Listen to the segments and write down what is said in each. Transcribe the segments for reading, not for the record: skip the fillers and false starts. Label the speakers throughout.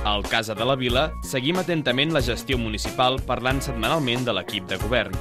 Speaker 1: Al Casa de la Vila seguim atentament la gestió municipal parlant setmanalment de l'equip de govern.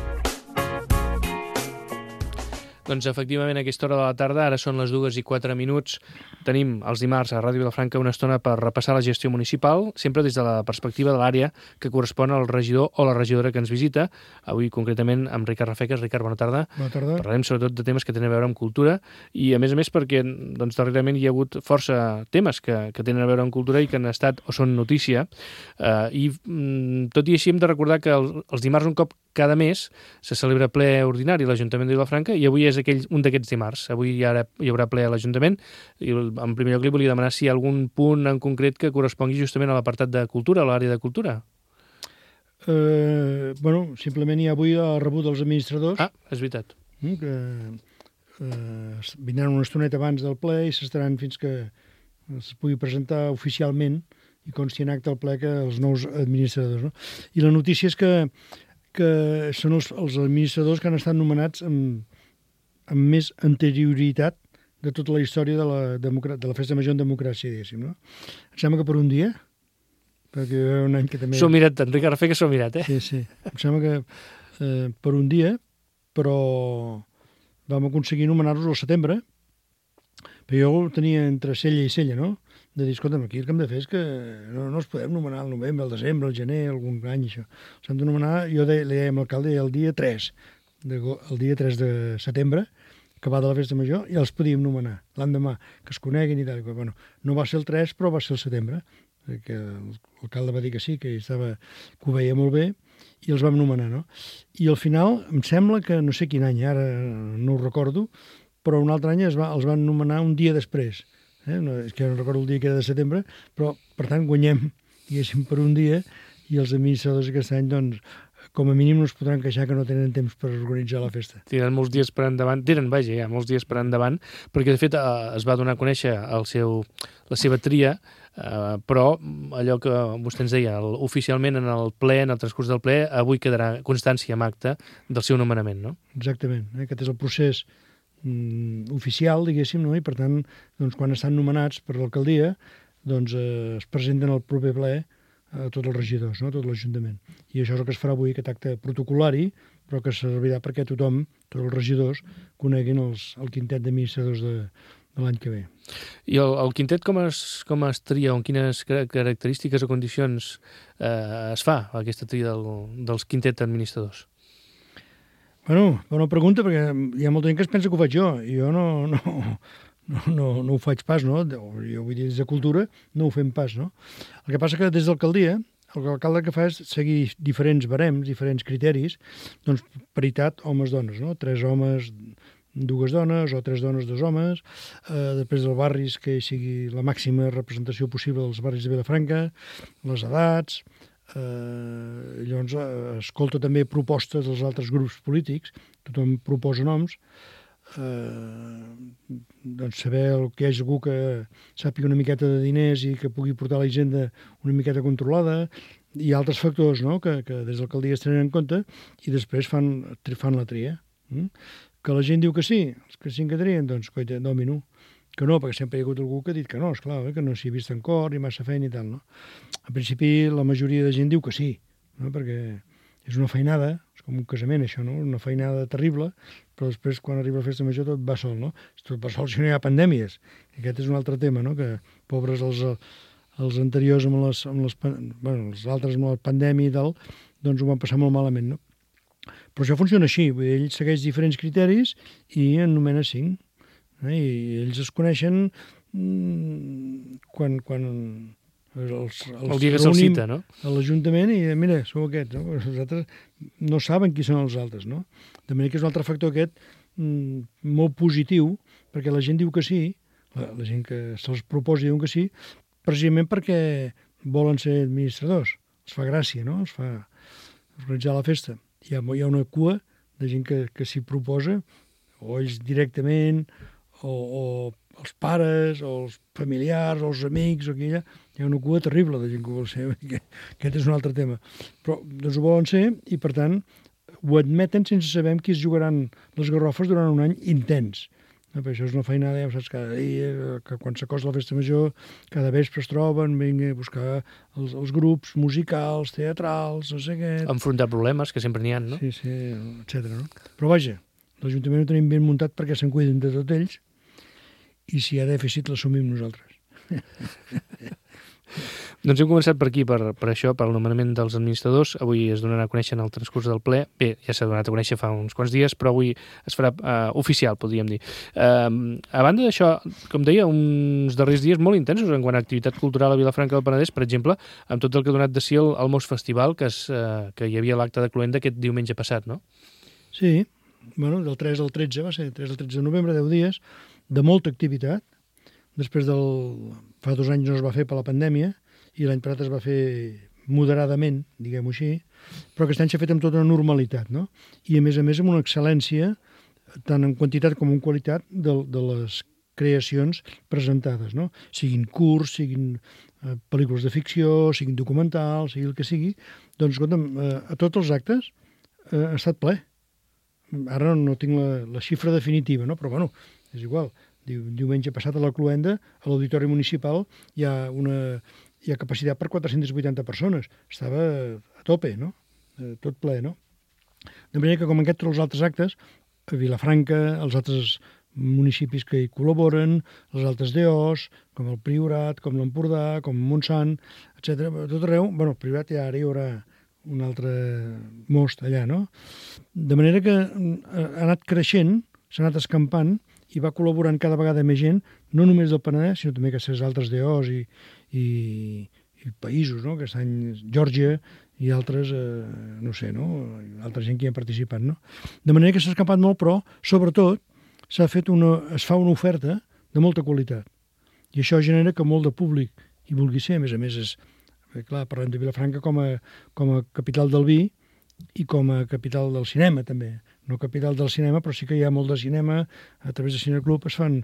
Speaker 2: Doncs efectivament a aquesta hora de la tarda, ara són les 2:04, tenim els dimarts a Ràdio Vilafranca una estona per repassar la gestió municipal, sempre des de la perspectiva de l'àrea que correspon al regidor o la regidora que ens visita. Avui concretament amb Ricard Rafeques. Ricard, bona tarda.
Speaker 3: Bona tarda.
Speaker 2: Parlarem sobretot de temes que tenen a veure amb cultura i a més perquè doncs, darrerament hi ha hagut força temes que tenen a veure amb cultura i que han estat o són notícia. Tot i així hem de recordar que els dimarts un cop cada mes se celebra ple ordinari a l'Ajuntament de Vilafranca i avui és un d'aquests dimarts. Avui hi haurà ple a l'Ajuntament i en primer lloc li volia demanar si hi ha algun punt en concret que correspongui justament a l'apartat de cultura, a l'àrea de cultura.
Speaker 3: Simplement hi ha avui el rebut dels administradors.
Speaker 2: És veritat.
Speaker 3: Que vindran una estoneta abans del ple i s'estaran fins que es pugui presentar oficialment i consti en acte al ple que els nous administradors. No? I la notícia és que són els administradors que han estat nomenats amb més anterioritat de tota la història de la Festa Major en democràcia, diguéssim. No? Em sembla que per un dia, perquè hi va un any que també...
Speaker 2: S'ho mirat, Enric Arrafé, que s'ho mirat,
Speaker 3: Sí. Em sembla que per un dia, però vam aconseguir nomenar-los al setembre, però jo ho tenia entre cella i cella, no? De dir, escolta'm, aquí el que hem de fer és que no es podem nomenar al novembre, al desembre, al gener, algun any, això. S'han de nomenar, jo li deia amb l'alcalde, el dia 3 de setembre, que va de la Festa Major, i els podíem nomenar l'endemà, que es coneguin i tal. Bueno, no va ser el 3, però va ser el setembre, perquè l'alcalde va dir que sí, que ho veia molt bé, i els vam nomenar, no? I al final, em sembla que, no sé quin any, ara no ho recordo, però un altre any els van nomenar un dia després. No, és que no recordo el dia que era de setembre, però, per tant, guanyem, diguéssim, per un dia, i els administradors aquest any, doncs, com a mínim no es podran queixar que no tenen temps per organitzar la festa.
Speaker 2: Tenen molts dies per endavant, molts dies per endavant, perquè de fet es va donar a conèixer la seva tria, però allò que vostè ens deia, oficialment en el ple, en el transcurs del ple, avui quedarà constància amb acte del seu nomenament, no?
Speaker 3: Exactament, aquest és el procés oficial, diguéssim, no? I per tant, doncs, quan estan nomenats per l'alcaldia, doncs es presenten al proper ple a tots els regidors, no? Tot l'Ajuntament. I això és el que es farà avui, aquest acte protocolari, però que servirà perquè tothom, tots els regidors, coneguin el quintet d'administradors de l'any que ve.
Speaker 2: I el quintet com es tria, o quines característiques o condicions es fa aquesta tria dels quintet administradors?
Speaker 3: Bueno, bona pregunta, perquè hi ha molta gent que es pensa que ho faig jo, i jo no ho faig pas, no? Jo vull dir, des de cultura no ho fem pas, no? El que passa que des de l'alcaldia, l'alcalde que fa és seguir diferents barems, diferents criteris, doncs paritat homes-dones, no? 3 homes, 2 dones, o 3 dones, 2 homes, després dels barris que hi sigui la màxima representació possible dels barris de Vilafranca, les edats. Llavors escolta també propostes dels altres grups polítics, tothom proposa noms, doncs saber que hi hagi algú que sàpiga una miqueta de diners i que pugui portar la hisenda una miqueta controlada, i altres factors, no? que des de l'alcaldia es tenen en compte i després fan la tria. Que la gent diu que sí, els que sí que trien, doncs coita, domino. Que no, perquè sempre hi ha hagut algú que ha dit que no, esclar, que no s'hi ha vist en cor i massa feina i tal, no? En principi, la majoria de gent diu que sí, no? Perquè és una feinada, és com un casament, això, no? Una feinada terrible, però després, quan arriba la Festa Major, tot va sol, no? Tot va sol si no hi ha pandèmies. Aquest és un altre tema, no? Que pobres els anteriors els altres amb la pandèmia i tal, doncs ho van passar molt malament, no? Però això funciona així, vull dir, ell segueix diferents criteris i en nomena 5. I ells es coneixen quan
Speaker 2: el dia que se'ls cita, no?
Speaker 3: A l'Ajuntament i mira, sou aquests, no? Els altres no saben qui són els altres, no? De manera que és un altre factor aquest molt positiu, perquè la gent diu que sí, la gent que se'ls proposa diuen que sí, precisament perquè volen ser administradors. Els fa gràcia, no? Els fa organitzar la festa. Hi ha una cua de gent que s'hi proposa, o ells directament, o els pares, o els familiars, o els amics, o aquí hi ha una cua terrible de gent que ho vol ser. Aquest és un altre tema. Però doncs ho volen ser i, per tant, ho admeten sense saber qui es jugaran les garrofes durant un any intens. No, però això és una feinada, ja ho saps, cada dia, que quan s'acosta la festa major, cada vespre es troben, vinga a buscar els grups musicals, teatrals, no sé què...
Speaker 2: Enfrontar problemes, que sempre n'hi ha, no?
Speaker 3: Sí, sí, etc. No? Però vaja, l'Ajuntament ho tenim ben muntat perquè se'n cuiden de tot ells i si hi ha dèficit l'assumim nosaltres.
Speaker 2: Doncs hem començat per aquí, per això, per el nomenament dels administradors. Avui es donaran a conèixer en el transcurs del ple. Bé, ja s'ha donat a conèixer fa uns quants dies, però avui es farà oficial, podríem dir. A banda d'això, com deia, uns darrers dies molt intensos en quant a activitat cultural a Vilafranca del Penedès, per exemple, amb tot el que ha donat de si el Mos Festival, que hi havia l'acte de cloenda aquest diumenge passat, no?
Speaker 3: Sí, bueno, del 3 al 13, va ser 3 al 13 de novembre, 10 dies, de molta activitat. Després fa 2 anys no es va fer per la pandèmia i l'any passat es va fer moderadament, diguem-ho així, però aquest any s'ha fet amb tota normalitat, no? I a més amb una excel·lència, tant en quantitat com en qualitat, de les creacions presentades, no? Siguin curts, siguin pel·lícules de ficció, siguin documentals, sigui el que sigui, doncs, escolta'm, a tots els actes ha estat ple. Ara no tinc la xifra definitiva, no? Però, bueno, és igual. Diumenge passat a la Cloenda, a l'Auditori Municipal, hi ha capacitat per 480 persones. Estava a tope, no? Tot ple, no? De manera que, com en tots els altres actes, a Vilafranca, els altres municipis que hi col·laboren, les altres DOs, com el Priorat, com l'Empordà, com Montsant, etc. Tot arreu, bueno, el Priorat ja ara hi haurà un altre most allà, no? De manera que ha anat creixent, s'ha anat escampant i va col·laborant cada vegada més gent, no només del Penedès, sinó també aquestes altres DOs i països, no? Aquest any Geòrgia i altres, no sé, no? Altra gent que hi ha participat, no? De manera que s'ha escapat molt, però, sobretot, es fa una oferta de molta qualitat. I això genera que molt de públic hi vulgui ser. A més, clar, parlem de Vilafranca com a capital del vi i com a capital del cinema, també. No capital del cinema, però sí que hi ha molt de cinema. A través de Cineclub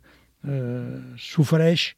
Speaker 3: s'ofereix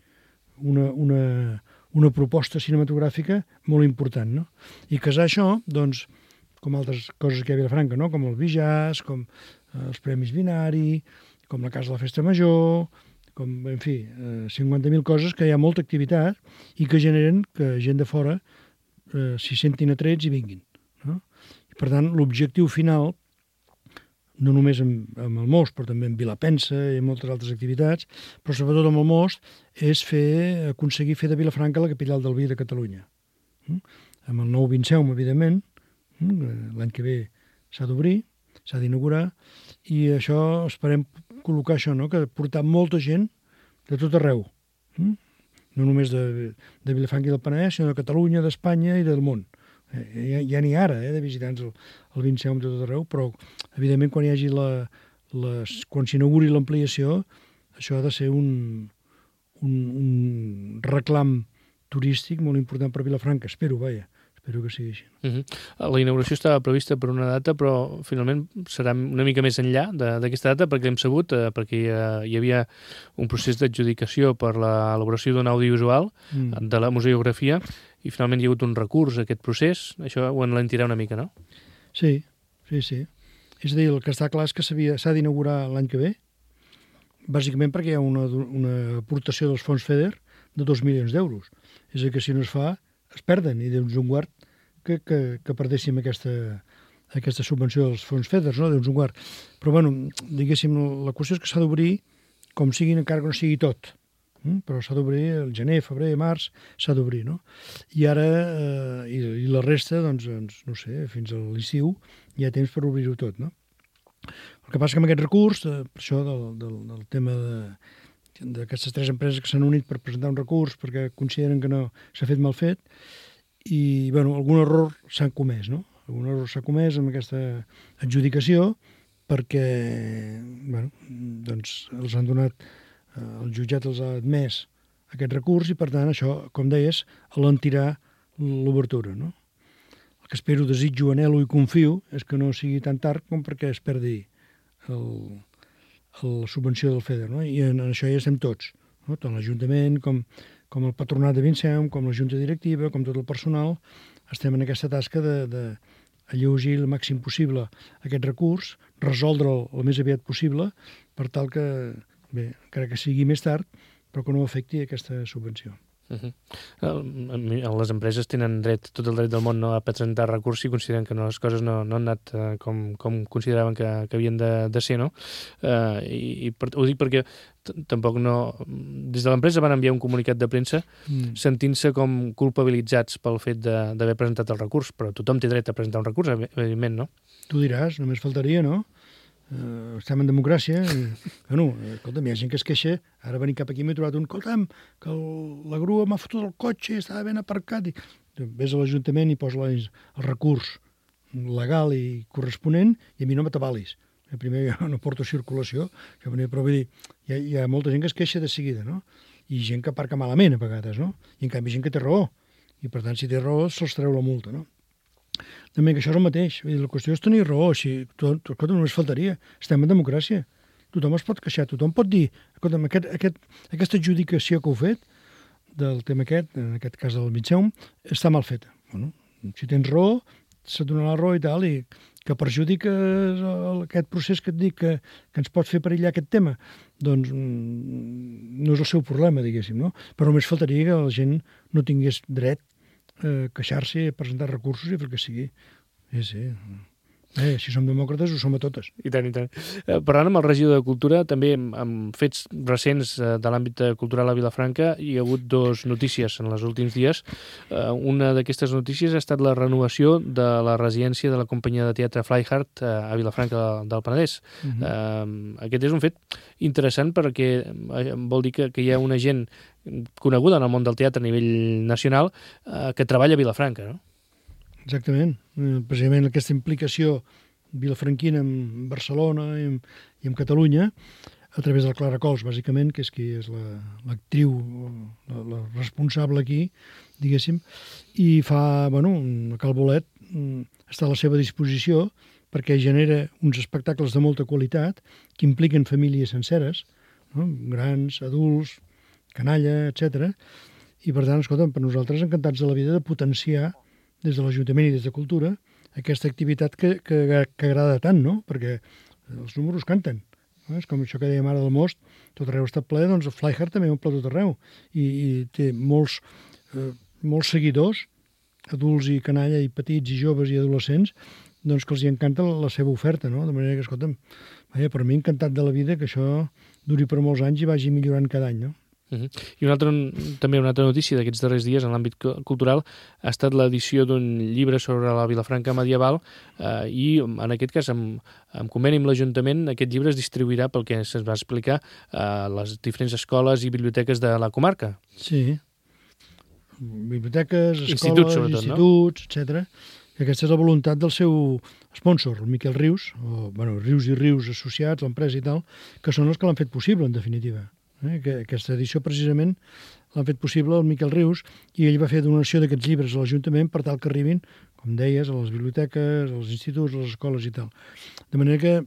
Speaker 3: una proposta cinematogràfica molt important, no? I casar això, doncs, com altres coses que hi ha a Vilafranca, no? Com el Bijàs, com els Premis Binari, com la Casa de la Festa Major, com, en fi, 50.000 coses que hi ha molta activitat i que generen que gent de fora s'hi sentin atrets i vinguin, no? I, per tant, l'objectiu final, no només amb el Most, però també amb Vilapensa i moltes altres activitats, però sobretot amb el Most, és aconseguir fer de Vilafranca la capital del vi de Catalunya. Amb el nou Vinceum, evidentment, l'any que ve s'ha d'obrir, s'ha d'inaugurar, i això esperem col·locar això, no? Que portar molta gent de tot arreu. No només de Vilafranca i del Penedès, sinó de Catalunya, d'Espanya i del món. Ja n'hi ha ara, de visitants el Vinceum de tot arreu, però evidentment quan hi hagi quan s'inauguri l'ampliació, això ha de ser un reclam turístic molt important per Vilafranca, espero que sigui així.
Speaker 2: La inauguració estava prevista per una data, però finalment serà una mica més enllà d'aquesta data, perquè hem sabut, perquè hi havia un procés d'adjudicació per l'elaboració d'un audiovisual de la museografia, i finalment hi ha hagut un recurs a aquest procés. Això ho enlentirà una mica, no?
Speaker 3: Sí. És a dir, el que està clar és que s'ha d'inaugurar l'any que ve, bàsicament perquè hi ha una aportació dels fons FEDER de 2 milions d'euros. És a dir, que si no es fa, es perden, i Déu-nos un guard que perdéssim aquesta subvenció dels fons FEDER, no? Déu-nos un guard. Però, bueno, diguéssim, la qüestió és que s'ha d'obrir com sigui, encara que no sigui tot. Però s'ha d'obrir el gener, febrer, març, s'ha d'obrir, no? I ara, i la resta, doncs, no sé, fins a l'estiu hi ha temps per obrir-ho tot, no? El que passa que amb aquest recurs, per això del tema d'aquestes 3 empreses que s'han unit per presentar un recurs perquè consideren que no s'ha fet mal fet, i, bueno, algun error s'ha comès, no? Algun error s'ha comès amb aquesta adjudicació perquè, bueno, doncs els han donat, el jutjat els ha admès aquest recurs i, per tant, això, com deies, alentirà l'obertura, no? El que espero, desitjo, anhelo i confio és que no sigui tan tard com perquè es perdi la subvenció del FEDER, no? I en això ja estem tots, no? Tant l'Ajuntament com el Patronat de Vinceum, com la Junta Directiva, com tot el personal, estem en aquesta tasca d'alleujar el màxim possible aquest recurs, resoldre'l el més aviat possible, per tal que Bé, encara que sigui més tard, però que no afecti aquesta subvenció.
Speaker 2: Les empreses tenen tot el dret del món, no, a presentar recurs si consideren que les coses no han anat com consideraven que havien de ser, no? Ho dic perquè tampoc no... Des de l'empresa van enviar un comunicat de premsa sentint-se com culpabilitzats pel fet d'haver presentat el recurs, però tothom té dret a presentar un recurs, evidentment, no?
Speaker 3: Tu diràs, només faltaria, no? Estem en democràcia i, escolta'm, hi ha gent que es queixa, ara venint cap aquí m'he trobat escolta'm, que la grua m'ha fotut el cotxe, estava ben aparcat, i ves a l'Ajuntament i posa el recurs legal i corresponent i a mi no m'atabalis. Primer jo no porto circulació, però vull dir, hi ha molta gent que es queixa de seguida, no? I gent que aparca malament a vegades, no? I en canvi gent que té raó, i per tant si té raó se'ls treu la multa, no? També que això és el mateix. La qüestió és tenir raó. Escolta, només faltaria. Estem en democràcia. Tothom es pot queixar. Tothom pot dir, escolta, aquesta adjudicació que heu fet del tema aquest, en aquest cas del Mitseum, està mal feta. Bueno, si tens raó, se't donarà la raó i tal, i que perjudica aquest procés que et dic que ens pot fer perillar aquest tema, doncs no és el seu problema, diguéssim, no? Però només faltaria que la gent no tingués dret queixar-se, presentar recursos i fer el que sigui. Sí. Si som demòcrates, ho som a totes.
Speaker 2: I tant, i tant. Parlant amb el regidor de Cultura, també amb fets recents de l'àmbit cultural a Vilafranca, hi ha hagut 2 notícies en els últims dies. Una d'aquestes notícies ha estat la renovació de la residència de la companyia de teatre Flyhard a Vilafranca del Penedès. Aquest és un fet interessant perquè vol dir que hi ha una gent coneguda en el món del teatre a nivell nacional que treballa a Vilafranca, no?
Speaker 3: Exactament. Precisament aquesta implicació vilafranquina en Barcelona i en Catalunya, a través de la Clara Cols, bàsicament, que és qui és l'actriu, la responsable aquí, diguéssim, i fa, a Cal Bolet està a la seva disposició perquè genera uns espectacles de molta qualitat que impliquen famílies senceres, no? Grans, adults, canalla, etc. I per tant, escolta, per nosaltres encantats de la vida de potenciar des de l'Ajuntament i des de Cultura aquesta activitat que agrada tant, no? Perquè els números canten. No? És com això que dèiem ara del Most, tot arreu està ple, doncs el Flyhard també omple tot arreu. I té molts seguidors, adults i canalla, i petits i joves i adolescents, doncs que els hi encanta la seva oferta, no? De manera que, escolta'm, per mi encantat de la vida que això duri per molts anys i vagi millorant cada any, no?
Speaker 2: I també una altra notícia d'aquests darrers dies en l'àmbit cultural ha estat l'edició d'un llibre sobre la Vilafranca medieval i en aquest cas en conveni amb l'Ajuntament aquest llibre es distribuirà pel que se'ns va explicar a les diferents escoles i biblioteques de la comarca.
Speaker 3: Sí, biblioteques, escoles, instituts, etc. I aquesta és la voluntat del seu sponsor, el Miquel Rius, Rius i Rius associats, l'empresa i tal, que són els que l'han fet possible, en definitiva. Aquesta edició precisament l'han fet possible el Miquel Rius i ell va fer donació d'aquests llibres a l'Ajuntament per tal que arribin, com deies, a les biblioteques, als instituts, a les escoles i tal. De manera que,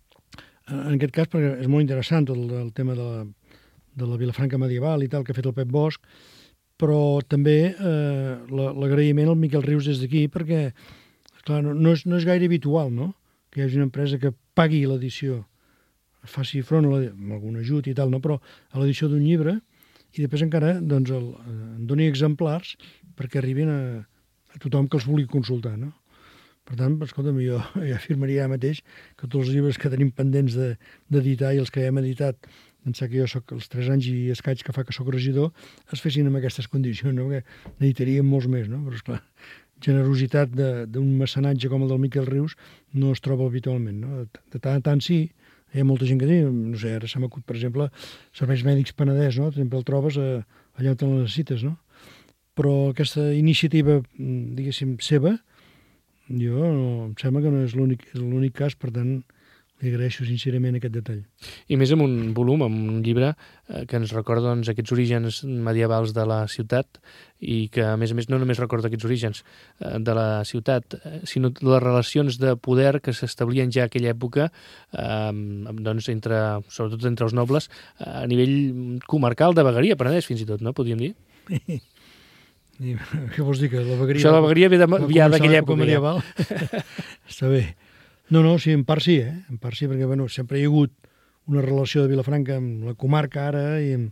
Speaker 3: en aquest cas, perquè és molt interessant tot el tema de la Vilafranca medieval i tal que ha fet el Pep Bosch, però també l'agraïment al Miquel Rius des d'aquí perquè, clar, no és gaire habitual, no?, que hi hagi una empresa que pagui l'edició, faci front amb algun ajut i tal, no? Però a l'edició d'un llibre i després encara doncs, en doni exemplars perquè arribin a tothom que els vulgui consultar, no? Per tant, escolta'm, jo afirmaria mateix que tots els llibres que tenim pendents d'editar i els que hem editat, pensar que jo soc els 3 anys i escaig que fa que soc regidor, es fessin en aquestes condicions, no? Perquè n'editaríem molts més, no? Però, esclar, generositat d'un mecenatge com el del Miquel Rius no es troba habitualment, no? De tant en tant sí. Hi ha molta gent que diu, no sé, ara se m'acut, per exemple, Serveis Mèdics Penedès, no? Sempre el trobes allà on el necessites, no? Però aquesta iniciativa, diguéssim, seva, em sembla que no és l'únic cas, per tant, li agraeixo sincerament aquest detall.
Speaker 2: I més amb un volum, amb un llibre que ens recorda doncs, aquests orígens medievals de la ciutat i que, a més, no només recorda aquests orígens de la ciutat, sinó les relacions de poder que s'establien ja a aquella època, doncs, sobretot entre els nobles, a nivell comarcal de vegueria, Penedès, fins i tot, no? Podríem dir?
Speaker 3: I què vols dir? Que la vegueria...
Speaker 2: Això de la vegueria ve d'aquella època.
Speaker 3: Medieval. Està bé. No, sí, en part sí, En part sí, perquè, sempre hi ha hagut una relació de Vilafranca amb la comarca ara en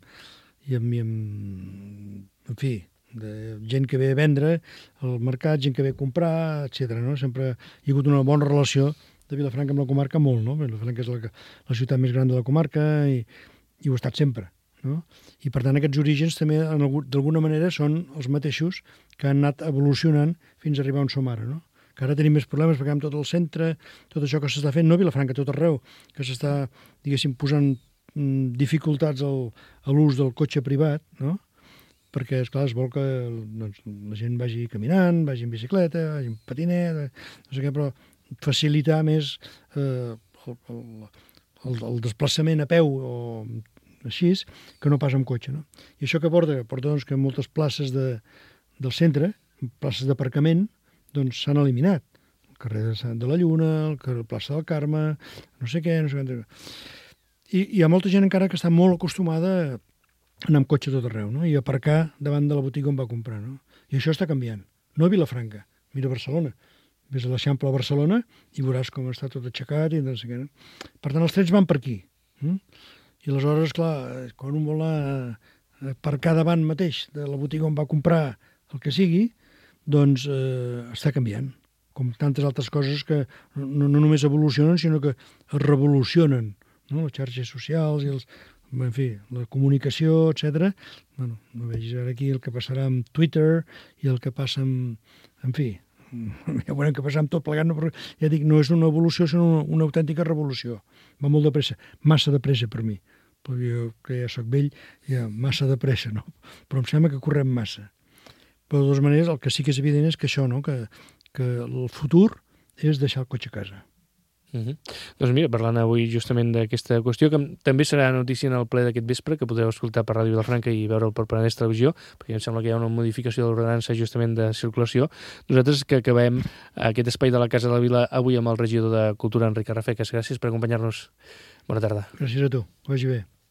Speaker 3: fi, de gent que ve a vendre al mercat, gent que ve a comprar, etc. No? Sempre hi ha hagut una bona relació de Vilafranca amb la comarca, molt, no? Vilafranca és la ciutat més gran de la comarca i ho ha estat sempre, no? I per tant aquests orígens també d'alguna manera són els mateixos que han anat evolucionant fins a arribar on som ara, no? Que ara tenim més problemes perquè amb tot el centre, tot això que s'està fent, no a Vilafranca, tot arreu, que s'està, diguéssim, posant dificultats a l'ús del cotxe privat, no? Perquè, esclar, es vol que doncs, la gent vagi caminant, vagi en bicicleta, vagi en patinet, no sé què, però facilitar més el desplaçament a peu o així, que no pas amb cotxe. No? I això que porta? Porta doncs, que moltes places del centre, places d'aparcament, doncs s'han eliminat. El carrer de la Lluna, la plaça del Carme, no sé què, no sé què. I hi ha molta gent encara que està molt acostumada a anar amb cotxe tot arreu, no? I aparcar davant de la botiga on va comprar, no? I això està canviant. No a Vilafranca, mira Barcelona. Ves a l'Eixample a Barcelona i veuràs com està tot aixecat i no sé què. No? Per tant, els trens van per aquí. I aleshores, clar, quan un vol aparcar davant mateix de la botiga on va comprar el que sigui, doncs està canviant. Com tantes altres coses que no només evolucionen, sinó que es revolucionen. No? Les xarxes socials i en fi, la comunicació, etc. Bueno, no vegis ara aquí el que passarà amb Twitter i el que passa amb... En fi, ja veurem què passarà amb tot plegat, no, però ja dic, no és una evolució, sinó una autèntica revolució. Va molt de pressa, massa de pressa per mi. Perquè jo, que ja soc vell, ja massa de pressa, no? Però em sembla que correm massa. Però de totes maneres, el que sí que és evident és que això, no? Que el futur és deixar el cotxe a casa.
Speaker 2: Doncs mira, parlant avui justament d'aquesta qüestió, que també serà notícia en el ple d'aquest vespre, que podreu escoltar per Ràdio Vilafranca i veure'l per Penedès Televisió, perquè em sembla que hi ha una modificació de l'ordenança justament de circulació. Nosaltres que acabem aquest espai de la Casa de la Vila avui amb el regidor de Cultura, Enric Arrafeques. Gràcies per acompanyar-nos. Bona tarda.
Speaker 3: Gràcies a tu. Que vagi bé.